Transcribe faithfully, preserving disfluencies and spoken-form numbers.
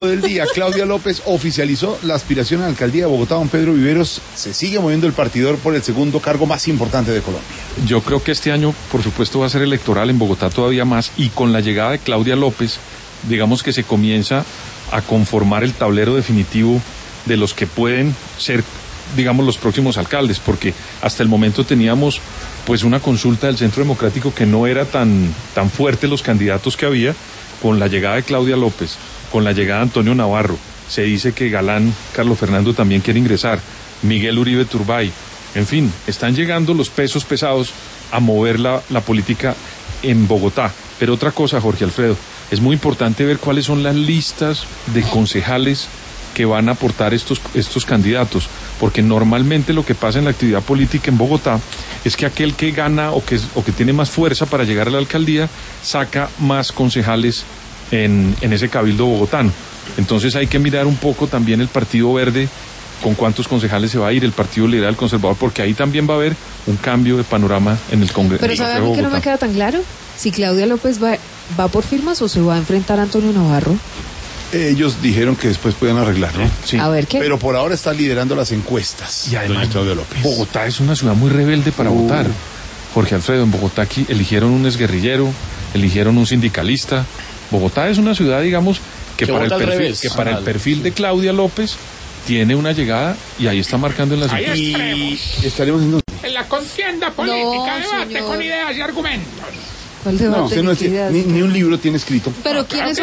Del día, Claudia López oficializó la aspiración a la alcaldía de Bogotá. Don Pedro Viveros, se sigue moviendo el partidor por el segundo cargo más importante de Colombia. Yo creo que este año, por supuesto, va a ser electoral en Bogotá todavía más, y con la llegada de Claudia López, digamos que se comienza a conformar el tablero definitivo de los que pueden ser, digamos, los próximos alcaldes, porque hasta el momento teníamos pues una consulta del Centro Democrático que no era tan, tan fuerte los candidatos que había. Con la llegada de Claudia López, con la llegada de Antonio Navarro, se dice que Galán, Carlos Fernando también quiere ingresar, Miguel Uribe Turbay, en fin, están llegando los pesos pesados a mover la, la política en Bogotá. Pero otra cosa, Jorge Alfredo, es muy importante ver cuáles son las listas de concejales que van a aportar estos, estos candidatos, porque normalmente lo que pasa en la actividad política en Bogotá es que aquel que gana o que, o que tiene más fuerza para llegar a la alcaldía saca más concejales en, en ese cabildo bogotano. Entonces hay que mirar un poco también el Partido Verde, con cuántos concejales se va a ir, el Partido Liberal Conservador, porque ahí también va a haber un cambio de panorama en el Congreso. Pero ¿sabe a mí que no me queda tan claro? Si Claudia López va, va por firmas o se va a enfrentar a Antonio Navarro. Ellos dijeron que después pueden arreglarlo. Sí. A ver qué. Pero por ahora está liderando las encuestas. Y además, Claudia López. Bogotá es una ciudad muy rebelde para uh. votar. Jorge Alfredo, en Bogotá aquí eligieron un exguerrillero, eligieron un sindicalista. Bogotá es una ciudad, digamos, que, que para, el perfil, que para ah, el perfil de Claudia López tiene una llegada y ahí está marcando en las encuestas. Y estaremos en, en la contienda política, no, debate señor. Con ideas y argumentos. ¿Cuál debate no, usted no es, ni, ni un libro tiene escrito. Pero ¿quiénes